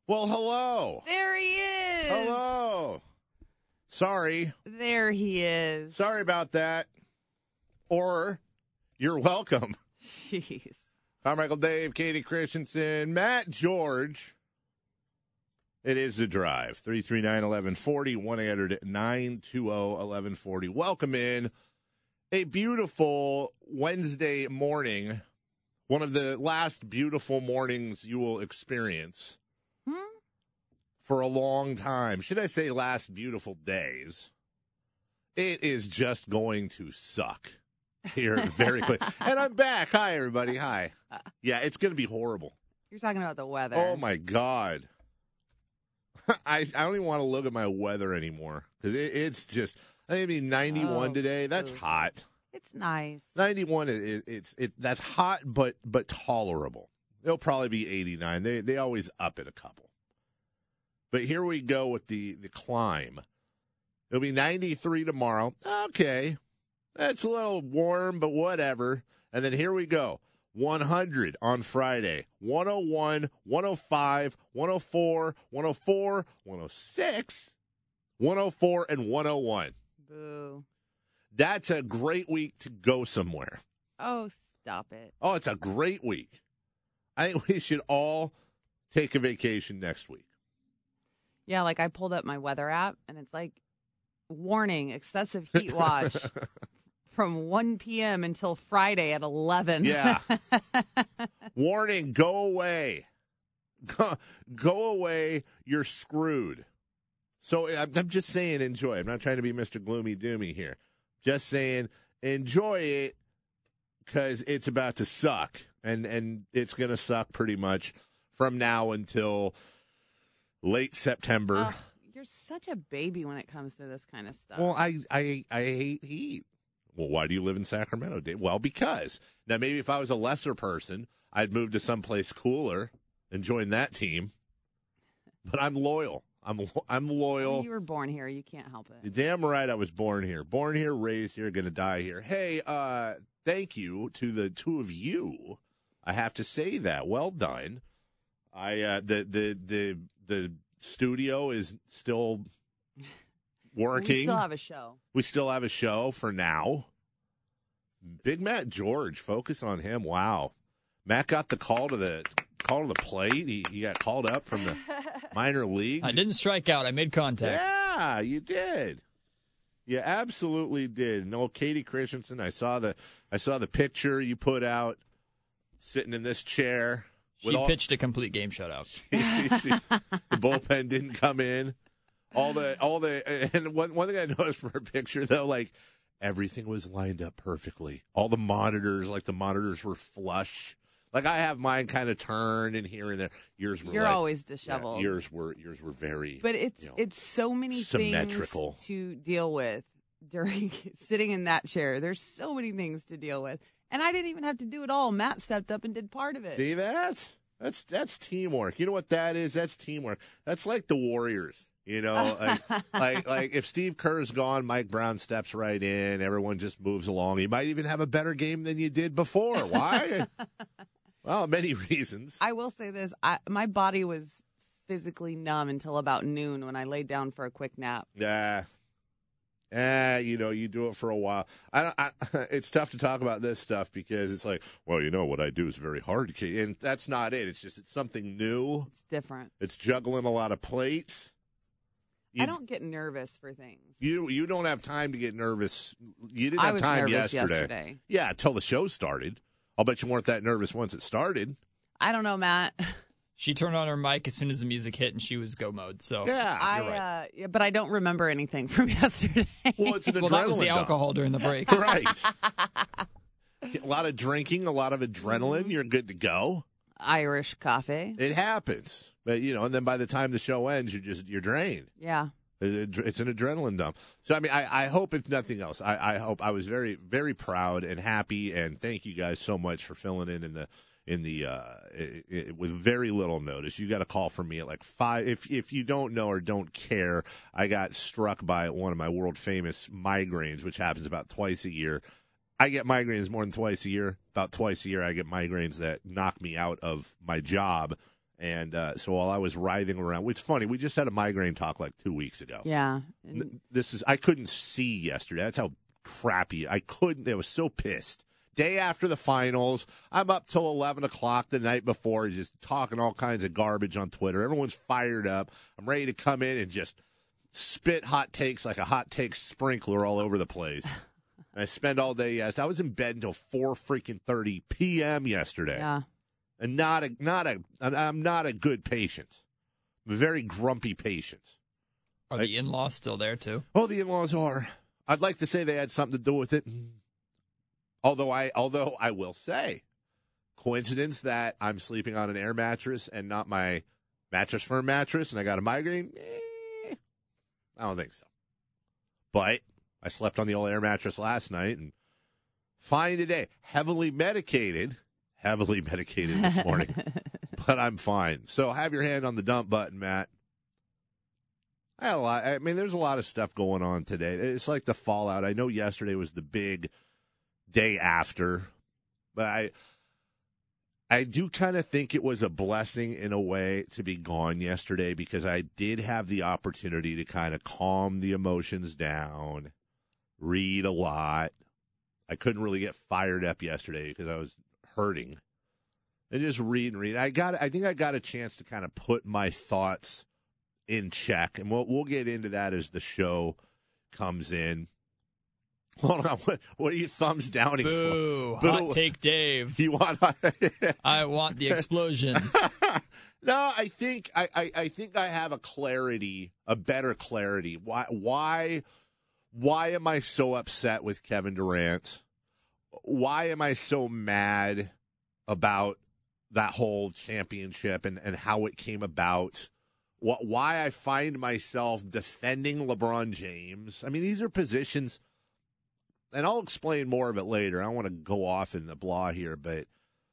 Well, hello. There he is. Hello. Sorry. There he is. Sorry about that. Or you're welcome. Jeez. Carmichael, Dave, Katie Christensen, Matt George. It is The Drive. 339-1140, 1-800-920-1140. Welcome in. A beautiful Wednesday morning. One of the last beautiful mornings you will experience for a long time. Should I say last beautiful days? It is just going to suck here very quick. And I'm back. Hi, everybody. Hi. Yeah, it's going to be horrible. You're talking about the weather. Oh, my God. I don't even want to look at my weather anymore because it's just, I mean, 91 today. That's hot. It's nice. 91 that's hot but tolerable. It'll probably be 89. They always up it a couple. But here we go with the climb. It'll be 93 tomorrow. Okay. That's a little warm, but whatever. And then here we go. 100 on Friday. 101, 105, 104, 104, 106, 104, and 101. Boo. That's a great week to go somewhere. Oh, stop it. Oh, it's a great week. I think we should all take a vacation next week. Yeah, like I pulled up my weather app, and it's like, warning, excessive heat watch from 1 p.m. until Friday at 11. Yeah. Warning, go away. Go away, you're screwed. So I'm just saying enjoy. I'm not trying to be Mr. Gloomy Doomy here. Just saying enjoy it because it's about to suck. And it's going to suck pretty much from now until late September. You're such a baby when it comes to this kind of stuff. Well, I hate heat. Well, why do you live in Sacramento, Dave? Well, because. Now, maybe if I was a lesser person, I'd move to someplace cooler and join that team. But I'm loyal. I'm loyal. You were born here. You can't help it. You're damn right I was born here. Born here, raised here, going to die here. Hey, thank you to the two of you. I have to say that. Well done. The studio is still working. We still have a show. We still have a show for now. Big Matt George, focus on him. Wow. Matt got the call to the plate. He got called up from the minor leagues. I didn't strike out. I made contact. Yeah, you did. You absolutely did. No, Katie Christensen, I saw the picture you put out sitting in this chair. She pitched a complete game shutout. The bullpen didn't come in. And one thing I noticed from her picture though, like everything was lined up perfectly. All the monitors, like the monitors were flush. Like I have mine kind of turned and here and there. Yours were. You're always disheveled. Yeah, yours were very. But it's so many symmetrical things to deal with during sitting in that chair. There's so many things to deal with. And I didn't even have to do it all. Matt stepped up and did part of it. See that? That's teamwork. You know what that is? That's teamwork. That's like the Warriors. You know, like if Steve Kerr's gone, Mike Brown steps right in. Everyone just moves along. You might even have a better game than you did before. Why? Well, many reasons. I will say this. My body was physically numb until about noon when I laid down for a quick nap. Yeah. You do it for a while. It's tough to talk about this stuff because it's like, well, what I do is very hard, and that's not it. It's something new. It's different. It's juggling a lot of plates. I don't get nervous for things. You don't have time to get nervous. You didn't I have was time nervous yesterday. Yeah, until the show started. I'll bet you weren't that nervous once it started. I don't know, Matt. She turned on her mic as soon as the music hit, and she was go mode. So yeah, you're right. But I don't remember anything from yesterday. Well, it's an adrenaline that was the dump. alcohol during the breaks. Right. A lot of drinking, a lot of adrenaline. You're good to go. Irish coffee. It happens, but and then by the time the show ends, you're drained. Yeah. It's an adrenaline dump. So, I mean, I hope, if nothing else, I hope. I was very, very proud and happy, and thank you guys so much for filling in with very little notice. You got a call from me at like 5. If you don't know or don't care, I got struck by one of my world famous migraines, which happens about twice a year. I get migraines more than twice a year. About twice a year, I get migraines that knock me out of my job. And so while I was writhing around, it's funny, we just had a migraine talk like 2 weeks ago. Yeah. I couldn't see yesterday. That's how crappy. I was so pissed. Day after the finals, I'm up till 11 o'clock the night before, just talking all kinds of garbage on Twitter. Everyone's fired up. I'm ready to come in and just spit hot takes like a hot take sprinkler all over the place. And I spend all day, I was in bed until 4:30 p.m. yesterday. Yeah. And I'm not a good patient. I'm a very grumpy patient. Are the in-laws still there, too? Oh, the in-laws are. I'd like to say they had something to do with it. Although I will say, coincidence that I'm sleeping on an air mattress and not my Mattress Firm mattress and I got a migraine? I don't think so. But I slept on the old air mattress last night and fine today. Heavily medicated this morning, but I'm fine. So have your hand on the dump button, Matt. There's a lot of stuff going on today. It's like the fallout. I know yesterday was the big day after, but I do kind of think it was a blessing in a way to be gone yesterday because I did have the opportunity to kind of calm the emotions down, read a lot. I couldn't really get fired up yesterday because I was hurting. And just read. I think I got a chance to kind of put my thoughts in check, and we'll get into that as the show comes in. Hold on, what are you thumbs downing Boo, for? Hot take Dave. You want? I want the explosion. No, I think I have a better clarity. Why am I so upset with Kevin Durant? Why am I so mad about that whole championship and how it came about? Why I find myself defending LeBron James? I mean, these are positions, and I'll explain more of it later. I don't want to go off in the blah here, but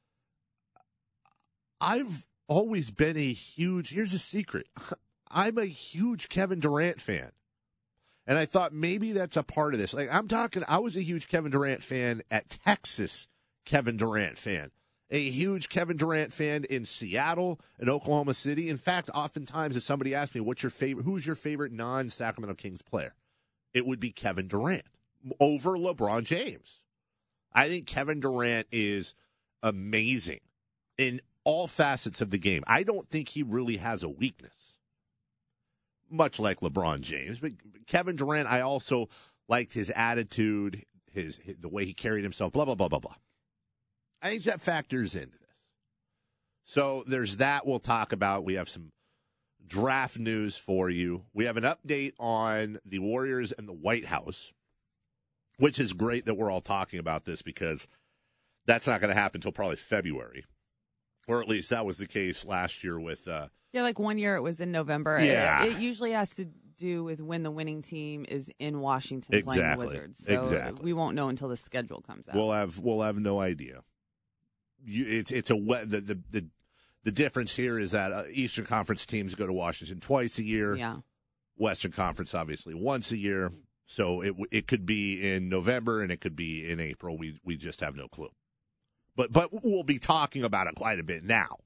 I've always been here's a secret. I'm a huge Kevin Durant fan. And I thought maybe that's a part of this. I was a huge Kevin Durant fan at Texas, Kevin Durant fan. A huge Kevin Durant fan in Seattle and Oklahoma City. In fact, oftentimes if somebody asks me, who's your favorite non-Sacramento Kings player? It would be Kevin Durant over LeBron James. I think Kevin Durant is amazing in all facets of the game. I don't think he really has a weakness, much like LeBron James. But Kevin Durant, I also liked his attitude, the way he carried himself, blah, blah, blah, blah, blah. I think that factors into this. So there's that we'll talk about. We have some draft news for you. We have an update on the Warriors and the White House, which is great that we're all talking about this because that's not going to happen until probably February. Or at least that was the case last year with like 1 year it was in November. Yeah. It usually has to do with when the winning team is in Washington playing the Wizards. So exactly. We won't know until the schedule comes out. We'll have no idea. The difference here is that Eastern Conference teams go to Washington twice a year. Yeah. Western Conference obviously once a year. So it could be in November and it could be in April. We just have no clue. But we'll be talking about it quite a bit now.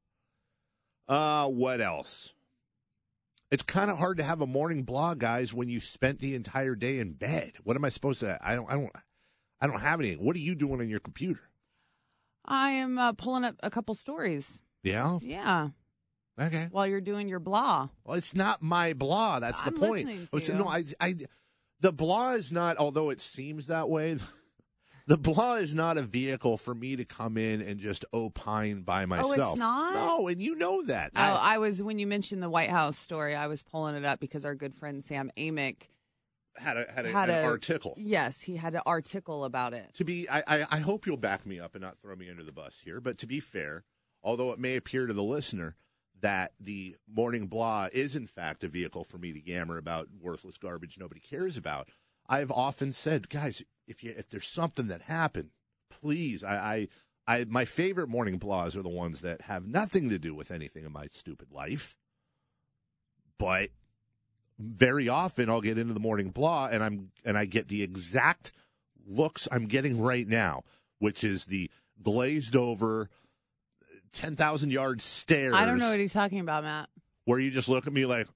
What else? It's kind of hard to have a morning blog, guys, when you spent the entire day in bed. What am I supposed to? I don't have anything. What are you doing on your computer? I am pulling up a couple stories. Yeah. Yeah. Okay. While you're doing your blah. Well, it's not my blah. That's the point. Listening to you. The blah is not. Although it seems that way. The blah is not a vehicle for me to come in and just opine by myself. Oh, it's not? No, and you know that. When you mentioned the White House story, I was pulling it up because our good friend Sam Amick had an article. Yes, he had an article about it. I hope you'll back me up and not throw me under the bus here, but to be fair, although it may appear to the listener that the morning blah is in fact a vehicle for me to yammer about worthless garbage nobody cares about, I've often said, guys, if there's something that happened, please, my favorite morning blahs are the ones that have nothing to do with anything in my stupid life, but very often I'll get into the morning blah and I get the exact looks I'm getting right now, which is the glazed over 10,000-yard stairs. I don't know what he's talking about, Matt. Where you just look at me like,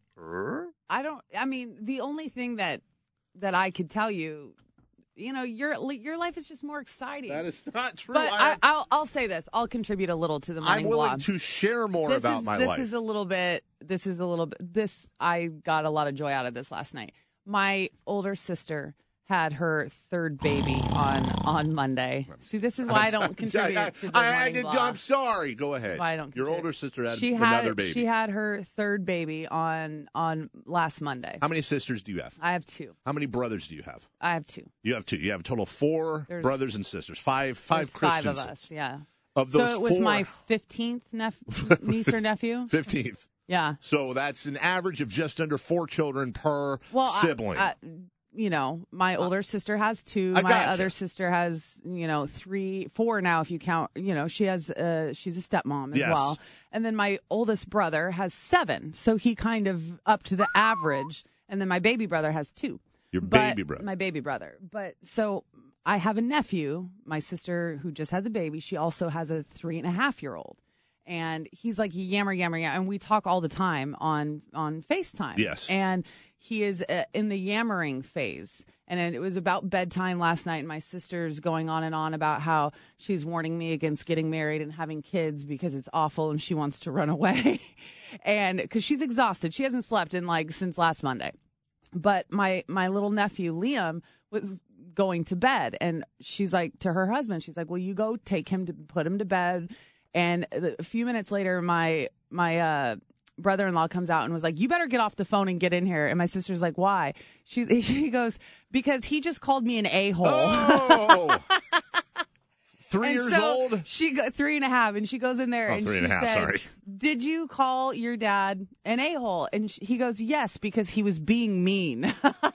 I mean, the only thing that I could tell you, your life is just more exciting. that is not true. But I'll say this. I'll contribute a little to the morning I'm willing blog. to share more about my life. This is a little bit. I got a lot of joy out of this last night. My older sister had her third baby on Monday. See, this is why I don't contribute to the morning blog. I'm sorry. Go ahead. Why I don't Your contribute. older sister had another baby. She had her third baby on last Monday. How many sisters do you have? I have 2. How many brothers do you have? I have 2. You have 2. You have a total of 4 brothers and sisters. Five There's Christians. 5 of us, yeah. Of those so it was 4, my 15th niece or nephew. 15th. Yeah. So that's an average of just under 4 children per sibling. My older sister has 2. I My gotcha. other sister has, 4 now if you count. She has she's a stepmom as Yes. well. And then my oldest brother has 7, so he kind of up to the average. And then my baby brother has 2. Baby brother. My baby brother. But so I have a nephew, my sister who just had the baby. She also has a 3.5-year-old. And he's like yammer, and we talk all the time on FaceTime. Yes. And he is in the yammering phase. And it was about bedtime last night, and my sister's going on and on about how she's warning me against getting married and having kids because it's awful and she wants to run away. And because she's exhausted. She hasn't slept since last Monday. But my little nephew, Liam, was going to bed. And she's like, to her husband, she's like, well, you go take him to put him to bed. And a few minutes later, my brother-in-law comes out and was like, you better get off the phone and get in here. And my sister's like, why? She goes, because he just called me an a-hole. Oh! 3 and years so old? She got 3.5, and she goes in there and 3 she and a half, said, sorry. did you call your dad an a-hole? And he goes, yes, because he was being mean.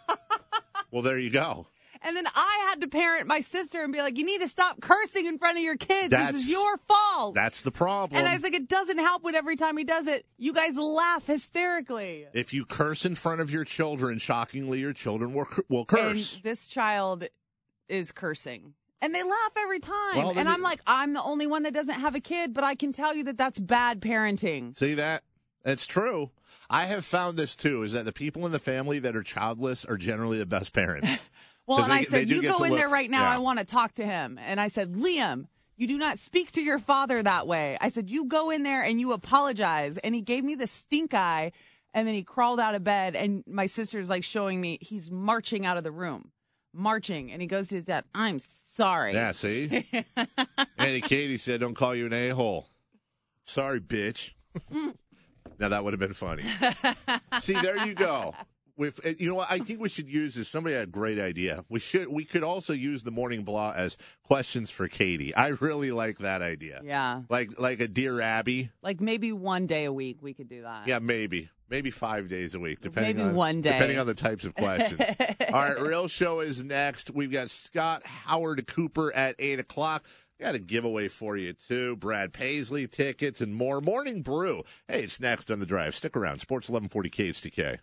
Well, there you go. And then I had to parent my sister and be like, you need to stop cursing in front of your kids. This is your fault. That's the problem. And I was like, it doesn't help when every time he does it, you guys laugh hysterically. If you curse in front of your children, shockingly, your children will curse. And this child is cursing. And they laugh every time. Well, and I'm like, I'm the only one that doesn't have a kid, but I can tell you that that's bad parenting. See that? That's true. I have found this, too, is that the people in the family that are childless are generally the best parents. Well, and I said, you go in there right now. Yeah. I want to talk to him. And I said, Liam, you do not speak to your father that way. I said, you go in there and you apologize. And he gave me the stink eye. And then he crawled out of bed. And my sister's like showing me he's marching out of the room. Marching. And he goes to his dad, I'm sorry. Yeah, see? Annie Katie said, don't call you an a-hole. Sorry, bitch. Now, that would have been funny. See, there you go. You know what I think we should use is somebody had a great idea. We could also use the morning blah as questions for Katie. I really like that idea. Yeah. Like a Dear Abby. Like maybe one day a week we could do that. Yeah, maybe 5 days a week, depending Maybe on one day. depending on the types of questions. All right, Real Show is next. We've got Scott Howard Cooper at 8:00. Got a giveaway for you, too. Brad Paisley tickets and more. Morning Brew. Hey, it's next on The Drive. Stick around. Sports 1140 KHTK.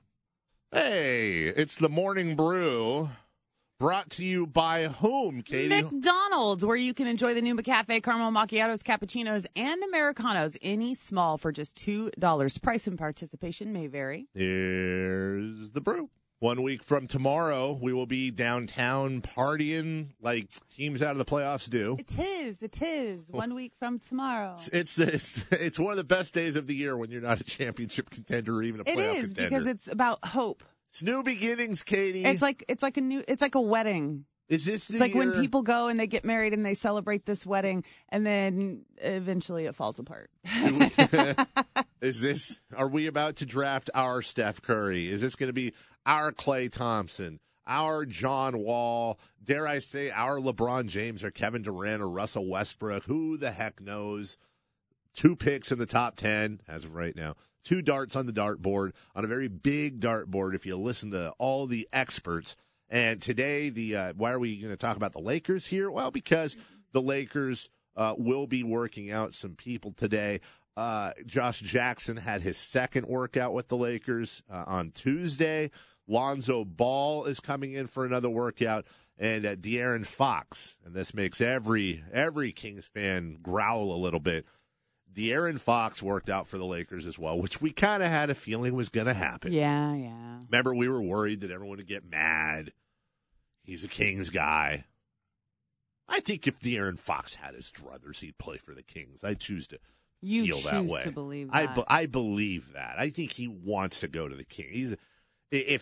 Hey, it's the Morning Brew. Brought to you by whom, Katie? McDonald's, where you can enjoy the new McCafe caramel macchiatos, cappuccinos, and Americanos, any small for just $2. Price and participation may vary. Here's the brew. 1 week from tomorrow, we will be downtown partying like teams out of the playoffs do. It is. 1 week from tomorrow. It's one of the best days of the year when you're not a championship contender or even a playoff contender. It is because it's about hope. It's new beginnings, Katie. It's like a wedding. Is this It's like when people go and they get married and they celebrate this wedding and then eventually it falls apart. Are we about to draft our Steph Curry? Is this going to be our Klay Thompson, our John Wall, dare I say our LeBron James or Kevin Durant or Russell Westbrook? Who the heck knows? 2 picks in the top 10 as of right now. 2 darts on the dartboard, on a very big dartboard if you listen to all the experts. And today, why are we going to talk about the Lakers here? Well, because the Lakers will be working out some people today. Josh Jackson had his second workout with the Lakers on Tuesday. Lonzo Ball is coming in for another workout. And De'Aaron Fox, and this makes every Kings fan growl a little bit. De'Aaron Fox worked out for the Lakers as well, which we kind of had a feeling was going to happen. Yeah, yeah. Remember, we were worried that everyone would get mad. He's a Kings guy. I think if De'Aaron Fox had his druthers, he'd play for the Kings. I choose to feel that way. To believe that. I believe that. I think he wants to go to the Kings. If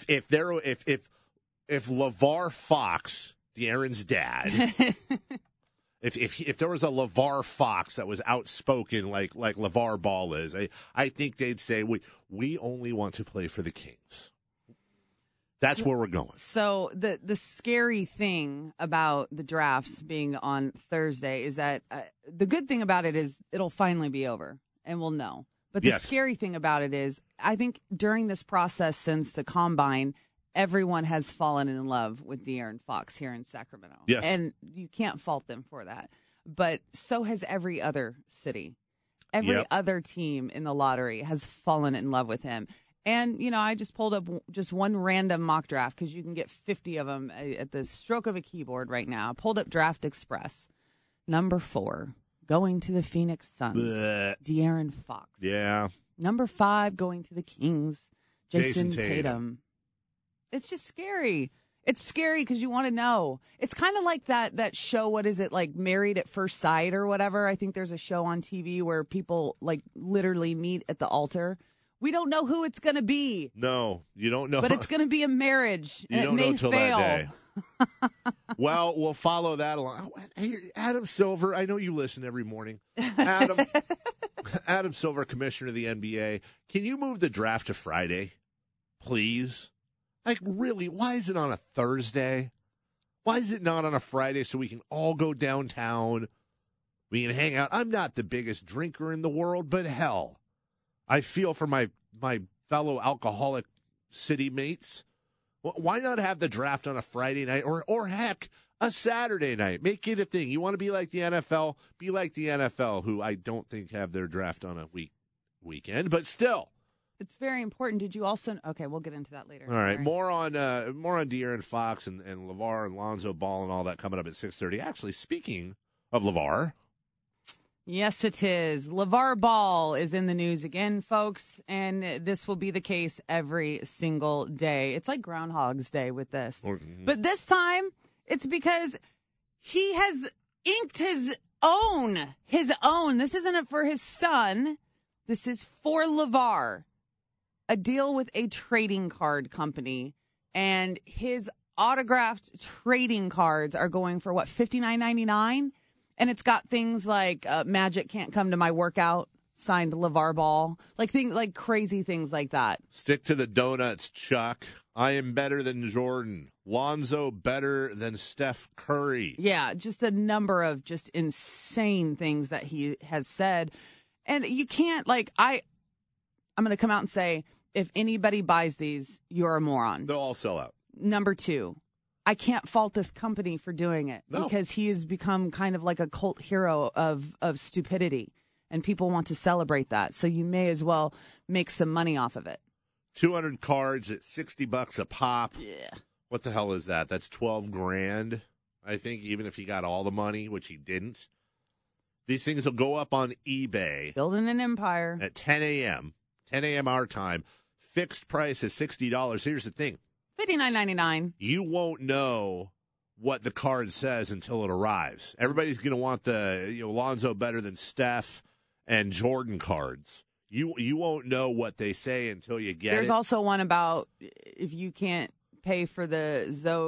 LeVar Fox, De'Aaron's dad, if there was a LeVar Fox that was outspoken like LeVar Ball is, I think they'd say we only want to play for the Kings. That's where we're going. So the scary thing about the drafts being on Thursday is that the good thing about it is it'll finally be over and we'll know. But the scary thing about it is I think during this process since the Combine, everyone has fallen in love with De'Aaron Fox here in Sacramento. Yes. And you can't fault them for that. But so has every other city. Every other team in the lottery has fallen in love with him. And, I just pulled up just one random mock draft because you can get 50 of them at the stroke of a keyboard right now. I pulled up Draft Express. Number 4, going to the Phoenix Suns, De'Aaron Fox. Yeah. Number 5, going to the Kings, Jason Tatum. It's just scary. It's scary because you want to know. It's kind of like that show, what is it, like Married at First Sight or whatever? I think there's a show on TV where people like literally meet at the altar. We don't know who it's going to be. No, you don't know. But it's going to be a marriage. You don't know until that day. Well, we'll follow that along. Hey, Adam Silver, I know you listen every morning. Adam Silver, commissioner of the NBA. Can you move the draft to Friday, please? Like, really, why is it on a Thursday? Why is it not on a Friday so we can all go downtown? We can hang out. I'm not the biggest drinker in the world, but hell, I feel for my fellow alcoholic city mates. Why not have the draft on a Friday night or heck, a Saturday night? Make it a thing. You want to be like the NFL? Be like the NFL, who I don't think have their draft on a weekend, but still. It's very important. Did you also? Okay, we'll get into that later. All right, more on De'Aaron Fox and LeVar and Lonzo Ball and all that coming up at 6:30. Actually, speaking of LeVar. Yes, it is. LeVar Ball is in the news again, folks, and this will be the case every single day. It's like Groundhog's Day with this. But this time, it's because he has inked his own. This isn't for his son. This is for LeVar. A deal with a trading card company, and his autographed trading cards are going for, what, $59.99? And it's got things like Magic Can't Come to My Workout, signed LeVar Ball, like crazy things like that. Stick to the donuts, Chuck. I am better than Jordan. Lonzo better than Steph Curry. Yeah, just a number of just insane things that he has said. And you can't, I'm going to come out and say, if anybody buys these, you're a moron. They'll all sell out. Number 2. I can't fault this company for doing it because he has become kind of like a cult hero of stupidity, and people want to celebrate that. So you may as well make some money off of it. 200 cards at $60 a pop. Yeah. What the hell is that? That's $12,000. I think even if he got all the money, which he didn't. These things will go up on eBay. Building an empire. At 10 a.m. 10 a.m. our time. Fixed price is $60. Here's the thing. $59.99. You won't know what the card says until it arrives. Everybody's going to want the Lonzo better than Steph and Jordan cards. You won't know what they say until you get There's it. also one about if you can't pay for the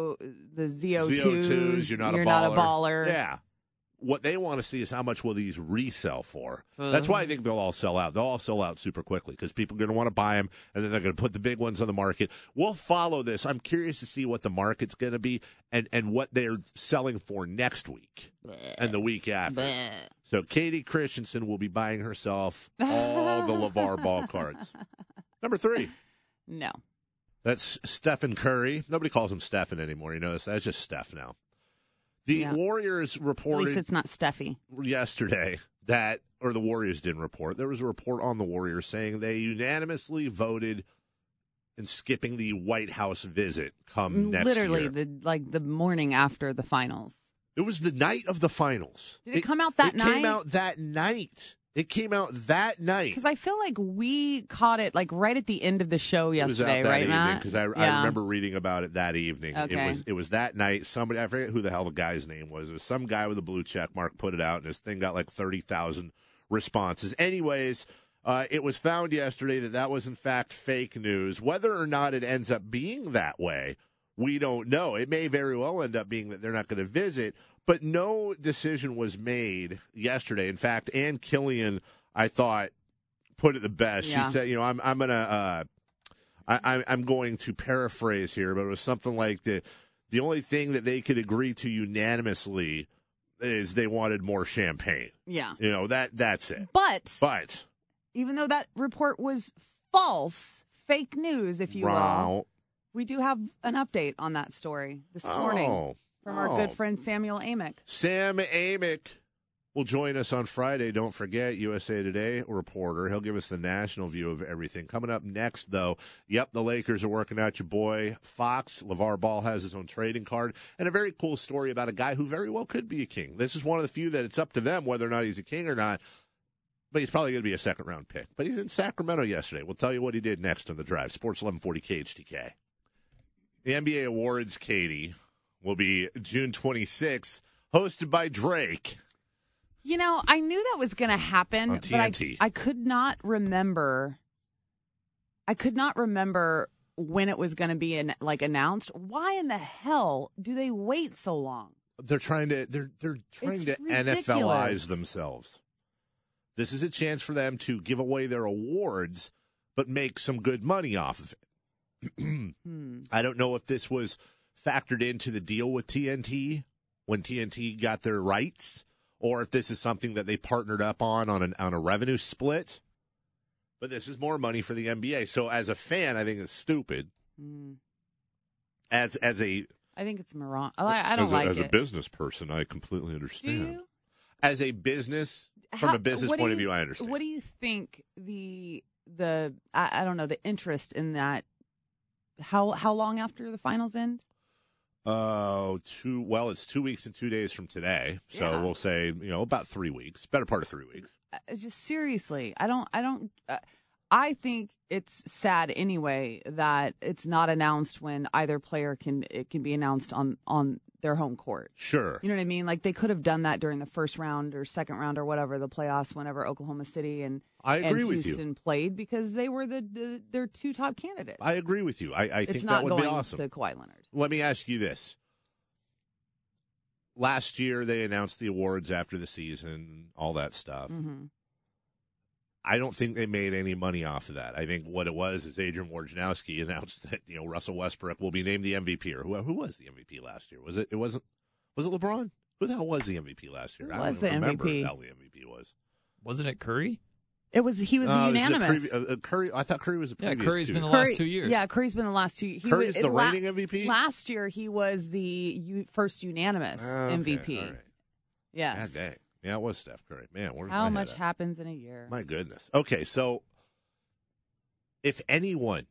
ZO2s, you're not a baller. Yeah. What they want to see is how much will these resell for. That's why I think they'll all sell out. They'll all sell out super quickly because people are going to want to buy them, and then they're going to put the big ones on the market. We'll follow this. I'm curious to see what the market's going to be and what they're selling for next week and the week after. So Katie Christensen will be buying herself all the LeVar Ball cards. Number 3. No. That's Stephen Curry. Nobody calls him Stephen anymore. You notice that? It's just Steph now. The Warriors reported. At least it's not Steffi. Yesterday or the Warriors didn't report. There was a report on the Warriors saying they unanimously voted in skipping the White House visit come next year. Literally, the morning after the finals. It was the night of the finals. Did it come out that night? It came out that night. It came out that night. Because I feel like we caught it like right at the end of the show yesterday, it was out that right, evening, Matt? because I remember reading about it that evening. Okay. It was that night. Somebody, I forget who the hell the guy's name was. It was some guy with a blue check mark put it out, and his thing got like 30,000 responses. Anyways, it was found yesterday that was in fact fake news. Whether or not it ends up being that way, we don't know. It may very well end up being that they're not going to visit, but no decision was made yesterday. In fact, Ann Killian, I thought, put it the best. Yeah. She said, I'm going to paraphrase here, but it was something like the only thing that they could agree to unanimously is they wanted more champagne. Yeah. That's it. But even though that report was false, fake news, if you will, we do have an update on that story this morning from our good friend Samuel Amick. Sam Amick will join us on Friday. Don't forget, USA Today reporter. He'll give us the national view of everything. Coming up next, though, the Lakers are working out your boy Fox. LeVar Ball has his own trading card, and a very cool story about a guy who very well could be a king. This is one of the few that it's up to them whether or not he's a king or not, but he's probably going to be a second-round pick. But he's in Sacramento yesterday. We'll tell you what he did next on The Drive. Sports 1140 KHTK. The NBA Awards, Katie, will be June 26th, hosted by Drake. I knew that was going to happen, on TNT. but I could not remember. I could not remember when it was going to be announced. Why in the hell do they wait so long? They're trying to NFLize themselves. This is a chance for them to give away their awards, but make some good money off of it. I don't know if this was factored into the deal with TNT when TNT got their rights, or if this is something that they partnered up on a revenue split. But this is more money for the NBA. So as a fan, I think it's stupid. As a I think it's moron. I don't like it. As a business person, I completely understand. Do you? As a business, from a business point of view, I understand. What do you think the I don't know, the interest in that? How long after the finals end? It's 2 weeks and 2 days from today. So we'll say, about 3 weeks, better part of 3 weeks. Just seriously, I think it's sad anyway that it's not announced when either player can be announced on their home court. Sure. You know what I mean? Like they could have done that during the first round or second round or whatever, the playoffs, whenever Oklahoma City and Houston played, because they were their two top candidates. I agree with you. I think that would be awesome. It's not going to Kawhi Leonard. Let me ask you this. Last year, they announced the awards after the season, all that stuff. Mm-hmm. I don't think they made any money off of that. I think what it was is Adrian Wojnarowski announced that Russell Westbrook will be named the MVP, or who was the MVP last year? Was it LeBron? Who the hell was the MVP last year? Who I was don't the remember MVP? who the hell the MVP was. Wasn't it Curry? He was unanimous. Curry. I thought Curry was the previous. Curry's two. been the last 2 years. Yeah, Curry's been the last 2. Curry's the reigning MVP? Last year, he was the first unanimous MVP. All right. Yes. God dang. Yeah, it was Steph Curry. Man, where's How my much head at? happens in a year? My goodness. Okay, so if anyone,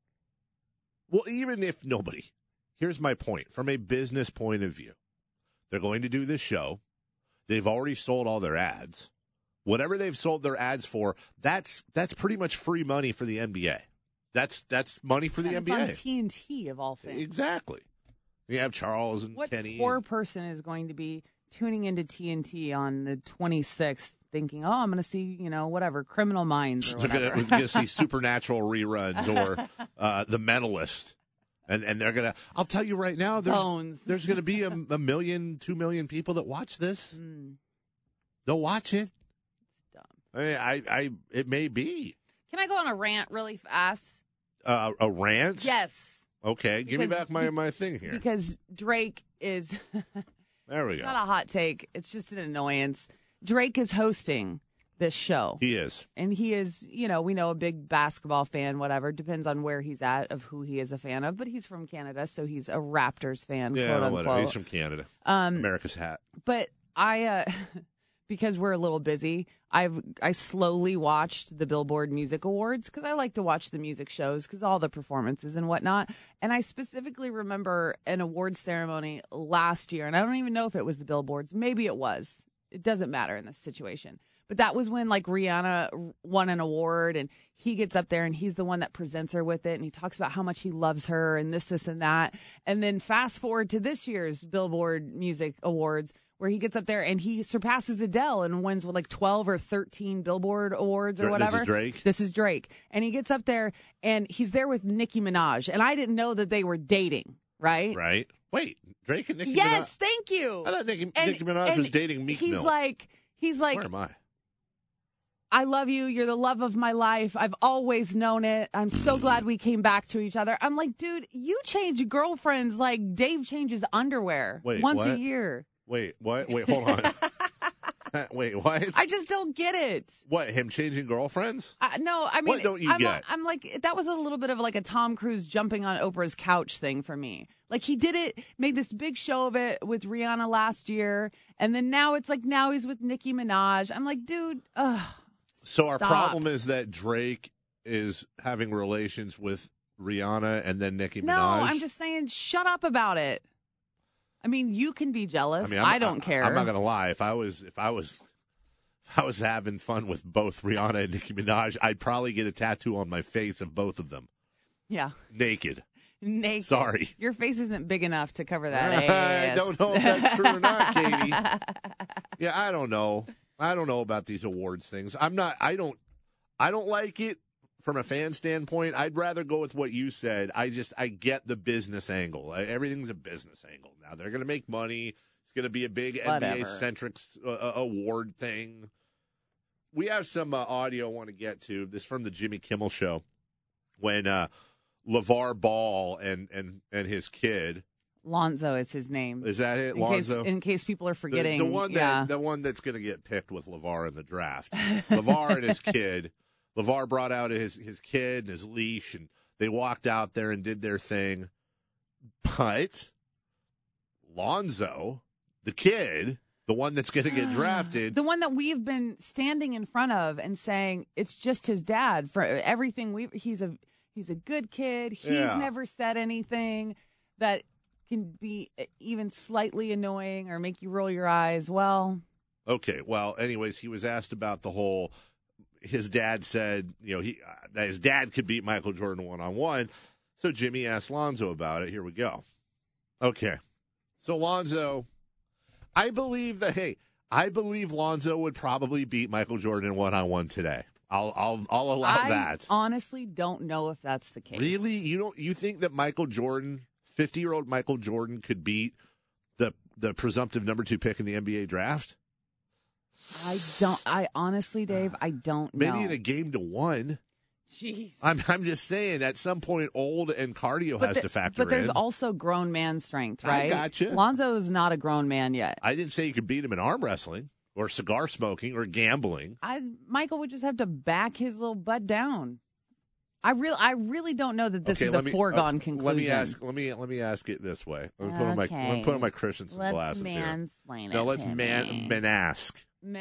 even if nobody, here's my point. From a business point of view, they're going to do this show. They've already sold all their ads. Whatever they've sold their ads for, that's pretty much free money for the NBA. That's money for the NBA. It's on TNT of all things. Exactly. You have Charles and Kenny. What poor person is going to be tuning into TNT on the 26th thinking, I'm going to see, whatever, Criminal Minds or whatever. They're going to see Supernatural reruns or The Mentalist. And they're going to, I'll tell you right now, there's going to be a million, 2 million people that watch this. They'll watch it. It's dumb. I mean, it may be. Can I go on a rant really fast? A rant? Yes. Okay, give me back my thing here. Because Drake is... There we go. It's not a hot take. It's just an annoyance. Drake is hosting this show. He is. And he is, we know, a big basketball fan, whatever. Depends on where he's at, of who he is a fan of. But he's from Canada, so he's a Raptors fan, quote unquote. Whatever. He's from Canada. America's hat. But I, because we're a little busy, I slowly watched the Billboard Music Awards because I like to watch the music shows because all the performances and whatnot. And I specifically remember an awards ceremony last year, and I don't even know if it was the Billboards. Maybe it was. It doesn't matter in this situation. But that was when like Rihanna won an award, and he gets up there and he's the one that presents her with it, and he talks about how much he loves her and this and that. And then fast forward to this year's Billboard Music Awards, where he gets up there and he surpasses Adele and wins with like 12 or 13 Billboard Awards or whatever. This is Drake? This is Drake. And he gets up there and he's there with Nicki Minaj. And I didn't know that they were dating, right? Right. Wait, Drake and Nicki Minaj? Yes, thank you. I thought Nicki Minaj was dating Meek Mill. He's like, where am I? I love you. You're the love of my life. I've always known it. I'm so glad we came back to each other. I'm like, dude, you change girlfriends like Dave changes underwear once a year. Wait, what? Wait, hold on. Wait, what? I just don't get it. What, him changing girlfriends? No, I mean, what don't you get? I'm like, that was a little bit of like a Tom Cruise jumping on Oprah's couch thing for me. Like he did it, made this big show of it with Rihanna last year. And then now it's like, now he's with Nicki Minaj. I'm like, dude, So our stop. problem is that Drake is having relations with Rihanna and then Nicki Minaj? No, I'm just saying, shut up about it. I mean, you can be jealous. I don't care. I'm not gonna lie. If I was having fun with both Rihanna and Nicki Minaj, I'd probably get a tattoo on my face of both of them. Yeah. Naked. Naked. Sorry. Your face isn't big enough to cover that ass. I don't know if that's true or not, Katie. Yeah, I don't know. I don't know about these awards things. I don't like it from a fan standpoint. I'd rather go with what you said. I get the business angle. Everything's a business angle. Now they're going to make money. It's going to be a big NBA-centric award thing. We have some audio I want to get to. This from the Jimmy Kimmel Show when LeVar Ball and his kid. Lonzo is his name. Is that it, Lonzo? In case people are forgetting. The one that's going to get picked with LeVar in the draft. LeVar and his kid. LeVar brought out his kid and his leash, and they walked out there and did their thing. But Lonzo, the kid, the one that's going to get drafted. The one that we've been standing in front of and saying it's just his dad for everything. He's a good kid. He's never said anything that can be even slightly annoying or make you roll your eyes. Well, okay. Well, anyways, he was asked about the whole. His dad said, that his dad could beat Michael Jordan one-on-one. So Jimmy asked Lonzo about it. Here we go. Okay. So Lonzo, I believe Lonzo would probably beat Michael Jordan one-on-one today. I'll allow that. I honestly don't know if that's the case. Really? You think that Michael Jordan, 50-year-old Michael Jordan, could beat the presumptive number 2 pick in the NBA draft? I honestly, Dave, I don't know. Maybe in a game to 1. Jeez. I'm just saying, at some point, old and cardio has to factor in. But there's also grown man strength, right? I gotcha. Lonzo is not a grown man yet. I didn't say you could beat him in arm wrestling or cigar smoking or gambling. Michael would just have to back his little butt down. I really don't know that this is a foregone conclusion. Let me ask it this way. Let me put on my Christensen glasses here. Let's ask.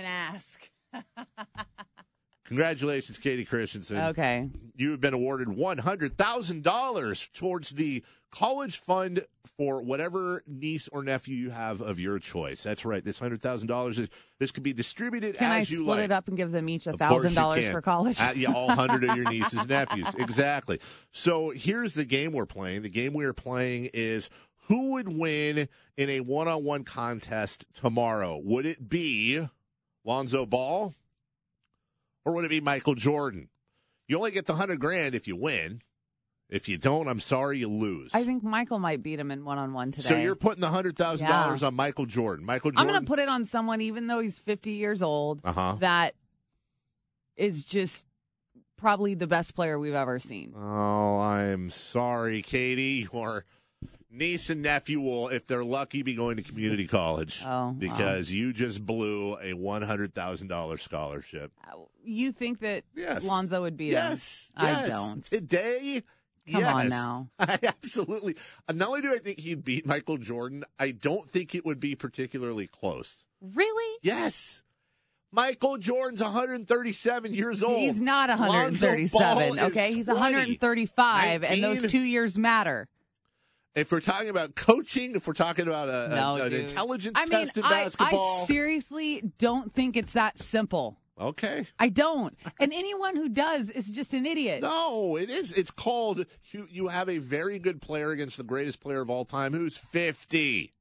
Congratulations, Katie Christensen. Okay. You have been awarded $100,000 towards the college fund for whatever niece or nephew you have of your choice. That's right. This $100,000 this could be distributed as you like. Can I split it up and give them each $1,000 for college? All 100 of your nieces and nephews. Exactly. So here's the game we're playing. The game we are playing is who would win in a one-on-one contest tomorrow? Would it be Lonzo Ball? Or would it be Michael Jordan? You only get the $100,000 if you win. If you don't, I'm sorry, you lose. I think Michael might beat him in one-on-one today. So you're putting the $100,000 on Michael Jordan. I'm going to put it on someone, even though he's 50 years old, that is just probably the best player we've ever seen. Oh, I'm sorry, Katie. Your niece and nephew will, if they're lucky, be going to community college. Because you just blew a $100,000 scholarship. You think that Lonzo would beat him? Yes. I don't. Today? Come on now. I absolutely. Not only do I think he'd beat Michael Jordan, I don't think it would be particularly close. Really? Yes. Michael Jordan's 137 years old. He's not 137, okay? He's 135, 19. And those 2 years matter. If we're talking about coaching, if we're talking about an intelligence test in basketball. I seriously don't think it's that simple. Okay. I don't. And anyone who does is just an idiot. No, it is. It's called you have a very good player against the greatest player of all time who's 50.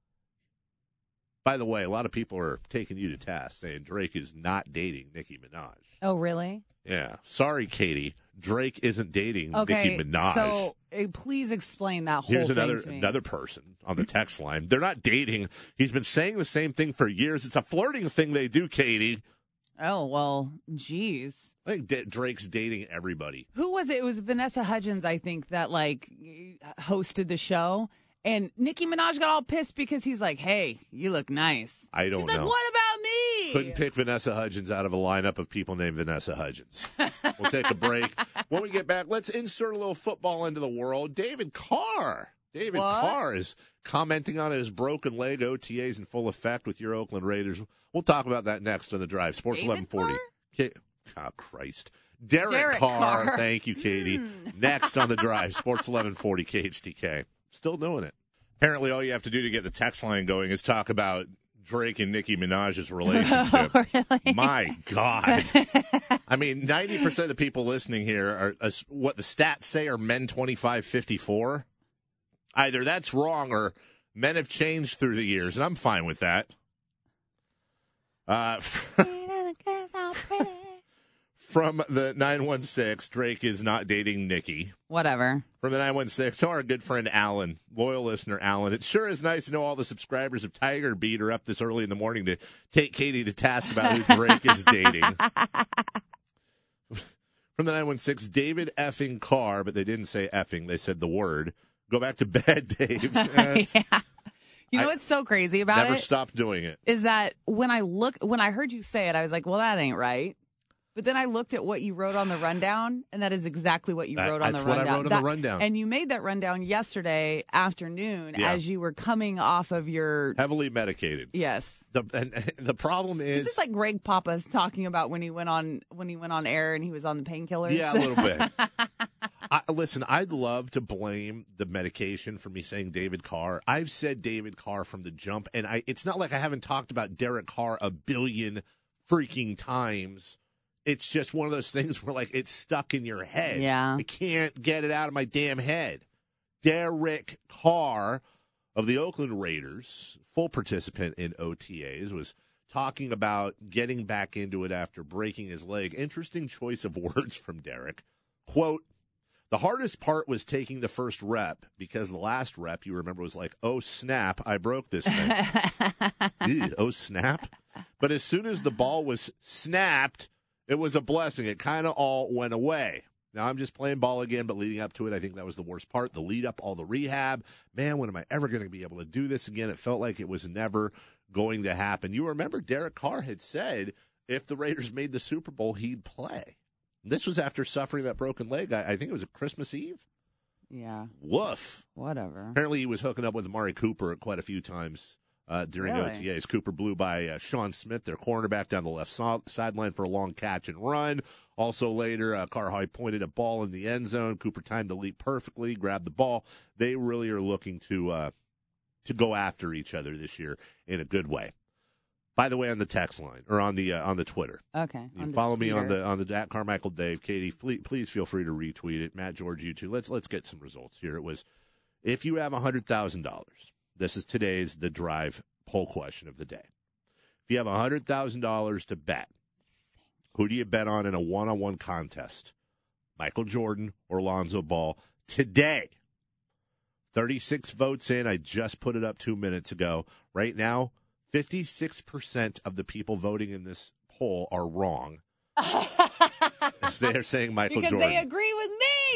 By the way, a lot of people are taking you to task saying Drake is not dating Nicki Minaj. Oh, really? Yeah. Sorry, Katie. Drake isn't dating Nicki Minaj. So please explain that whole Here's thing to me. another person on the text line. They're not dating. He's been saying the same thing for years. It's a flirting thing they do, Katie. Oh, well, geez. I think Drake's dating everybody. Who was it? It was Vanessa Hudgens, I think, that hosted the show. And Nicki Minaj got all pissed because he's like, hey, you look nice. I don't She's know. like, what about me? Couldn't pick Vanessa Hudgens out of a lineup of people named Vanessa Hudgens. We'll take a break. When we get back, let's insert a little football into the world. David Carr. Carr is commenting on his broken leg. OTAs in full effect with your Oakland Raiders. We'll talk about that next on The Drive. Sports David 1140. Oh, Christ. Derek Carr. Thank you, Katie. Next on The Drive. Sports 1140 KHTK. Still doing it. Apparently, all you have to do to get the text line going is talk about Drake and Nicki Minaj's relationship. Oh, really? My God. I mean, 90% of the people listening here are what the stats say are men 25-54. Either that's wrong or men have changed through the years, and I'm fine with that. From the 916, Drake is not dating Nicki. Whatever. From the 916, our good friend Alan, loyal listener Alan. It sure is nice to know all the subscribers of Tiger Beat are up this early in the morning to take Katie to task about who Drake is dating. From the 916, David effing Carr, but they didn't say effing, they said the word. Go back to bed, Dave. Yeah. You know what's so crazy about Never it? stopped doing it. Is that when I heard you say it, I was like, well, that ain't right. But then I looked at what you wrote on the rundown, and that is exactly what you wrote on the rundown. That's what I wrote on the rundown. And you made that rundown yesterday afternoon as you were coming off of your... Heavily medicated. Yes. The problem is... Is this like Greg Papa's talking about when he went on air and he was on the painkillers? Yeah, a little bit. Listen, I'd love to blame the medication for me saying David Carr. I've said David Carr from the jump, and it's not like I haven't talked about Derek Carr a billion freaking times. It's just one of those things where, like, it's stuck in your head. Yeah. I can't get it out of my damn head. Derek Carr of the Oakland Raiders, full participant in OTAs, was talking about getting back into it after breaking his leg. Interesting choice of words from Derek. Quote, the hardest part was taking the first rep because the last rep, you remember, was like, oh, snap, I broke this thing. Ew, oh, snap. But as soon as the ball was snapped, it was a blessing. It kind of all went away. Now, I'm just playing ball again, but leading up to it, I think that was the worst part. The lead up, all the rehab. Man, when am I ever going to be able to do this again? It felt like it was never going to happen. You remember Derek Carr had said if the Raiders made the Super Bowl, he'd play. This was after suffering that broken leg. I think it was a Christmas Eve. Yeah. Woof. Whatever. Apparently, he was hooking up with Amari Cooper quite a few times during OTAs. Cooper blew by Sean Smith, their cornerback, down the left sideline for a long catch and run. Also later, Carr pointed a ball in the end zone. Cooper timed the leap perfectly, grabbed the ball. They really are looking to go after each other this year in a good way. By the way, on the text line or on the Twitter, okay, you can follow me on the at Carmichael Dave. Katie, please feel free to retweet it. Matt George, you too. Let's get some results here. It was if you have $100,000. This is today's The Drive poll question of the day. If you have $100,000 to bet, who do you bet on in a one-on-one contest? Michael Jordan or Lonzo Ball today? 36 votes in. I just put it up 2 minutes ago. Right now, 56% of the people voting in this poll are wrong. They're saying Michaal because Jordan. They agree with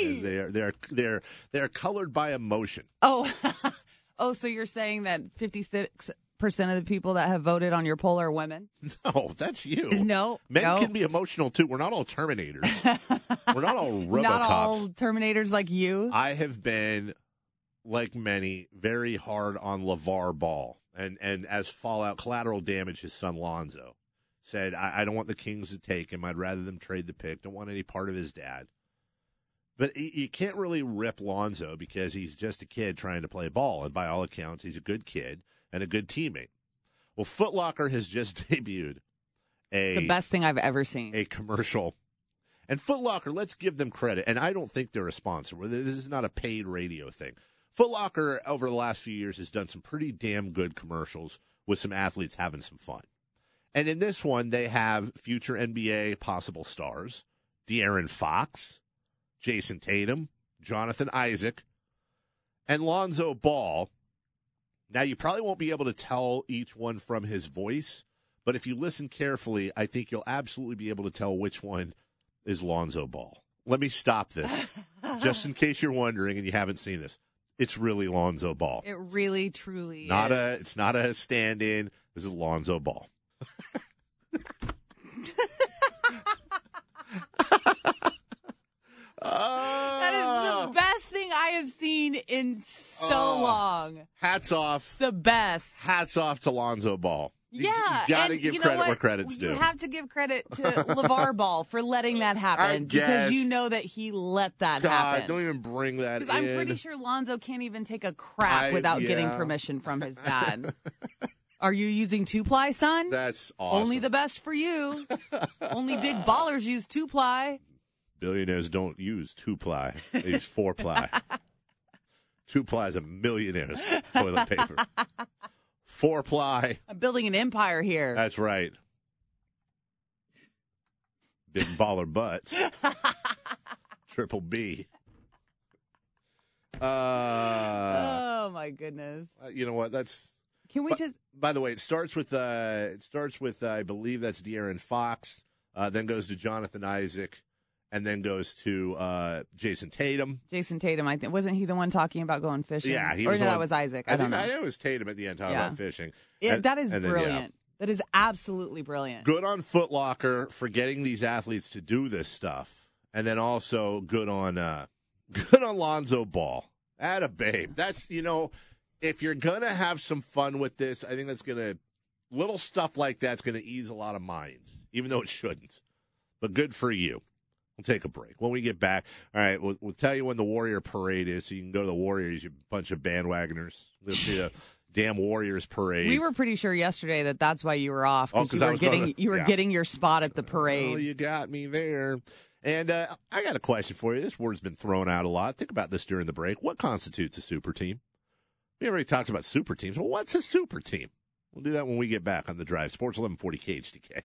me. They're colored by emotion. Oh, so you're saying that 56% of the people that have voted on your poll are women? No, that's you. No. Men can be emotional, too. We're not all Terminators. We're not all Robocops. Not all Terminators like you. I have been, like many, very hard on LeVar Ball. And as fallout, collateral damage, his son Lonzo said, I don't want the Kings to take him. I'd rather them trade the pick. Don't want any part of his dad. But you can't really rip Lonzo because he's just a kid trying to play ball. And by all accounts, he's a good kid and a good teammate. Well, Foot Locker has just debuted The best thing I've ever seen. A commercial. And Foot Locker, let's give them credit. And I don't think they're a sponsor. This is not a paid radio thing. Foot Locker, over the last few years, has done some pretty damn good commercials with some athletes having some fun. And in this one, they have future NBA possible stars, De'Aaron Fox, Jason Tatum, Jonathan Isaac, and Lonzo Ball. Now, you probably won't be able to tell each one from his voice, but if you listen carefully, I think you'll absolutely be able to tell which one is Lonzo Ball. Let me stop this, just in case you're wondering and you haven't seen this. It's really Lonzo Ball. It really, truly is. It's not a stand-in. This is Lonzo Ball. That is the best thing I have seen in so long. Hats off. The best. Hats off to Lonzo Ball. Yeah. You got to give credit where credit's due. You have to give credit to LeVar Ball for letting that happen. Because you know that he let that happen. Don't even bring that in. Because I'm pretty sure Lonzo can't even take a crap without getting permission from his dad. Are you using 2-ply, son? That's awesome. Only the best for you. Only big ballers use 2-ply. Billionaires don't use 2-ply. They use 4-ply. 2-ply is a millionaire's toilet paper. 4-ply. I'm building an empire here. That's right. Big baller butts. Triple B. Oh my goodness. You know what? That's. Can we just? By the way, it starts with I believe that's De'Aaron Fox. Then goes to Jonathan Isaac. And then goes to Jason Tatum. Jason Tatum, I think. Wasn't he the one talking about going fishing? Yeah, he was. Or no, that was Isaac. I don't know. I think it was Tatum at the end talking about fishing. That is brilliant. That is absolutely brilliant. Good on Foot Locker for getting these athletes to do this stuff. And then also good on Lonzo Ball. Atta babe. That's, if you're going to have some fun with this, I think that's going to, little stuff like that's going to ease a lot of minds, even though it shouldn't. But good for you. We'll take a break. When we get back, all right, we'll tell you when the Warrior Parade is, so you can go to the Warriors, you bunch of bandwagoners. We'll see the damn Warriors Parade. We were pretty sure yesterday that that's why you were off, because you were getting your spot at the parade. Well, you got me there. And I got a question for you. This word's been thrown out a lot. Think about this during the break. What constitutes a super team? We already talked about super teams. Well, what's a super team? We'll do that when we get back on The Drive. Sports 1140 KHTK.